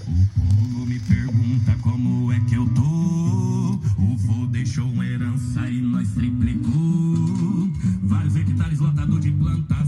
O povo me pergunta como é que eu tô. O vô deixou uma herança e nós triplicou. Vários hectares lotado de plantação.